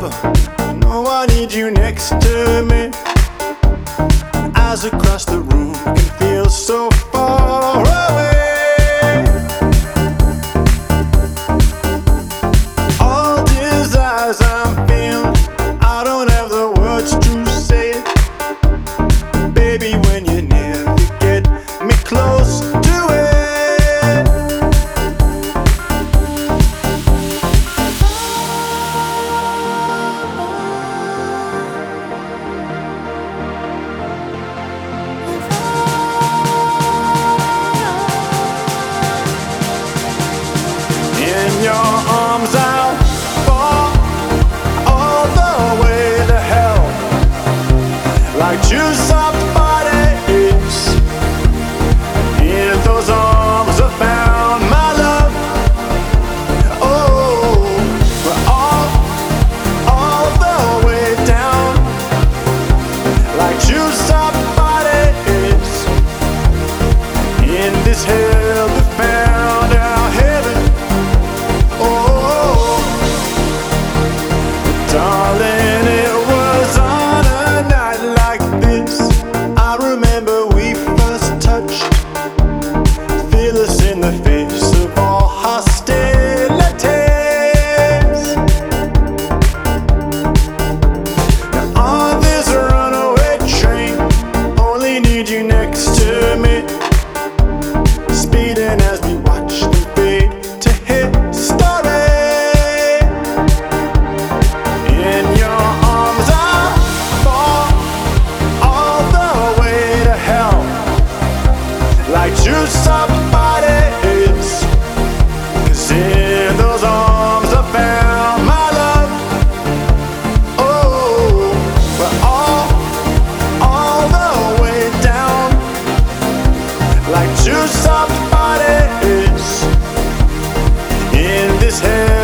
No, I need you next to me. Eyes across the room can feel so far away. All desires I'm feeling, I don't have the words to say it. Baby, when you're near, you get me close to it. In your arms I'll fall all the way to hell, like juice up bodies. In those arms I found my love. Oh, we're all the way down, like juice up bodies. In this hell we found our heaven. Oh, darling, it was on a night like this. I remember we first touched. Feel us in the face of all hostilities. Now on this runaway train, only need you next to me. Speeding as we watch them fade to history. In your arms I fall all the way to hell, like juice up bodies. 'Cause in those arms I found my love. Oh, we're all the way down, like juice up bodies. In this hell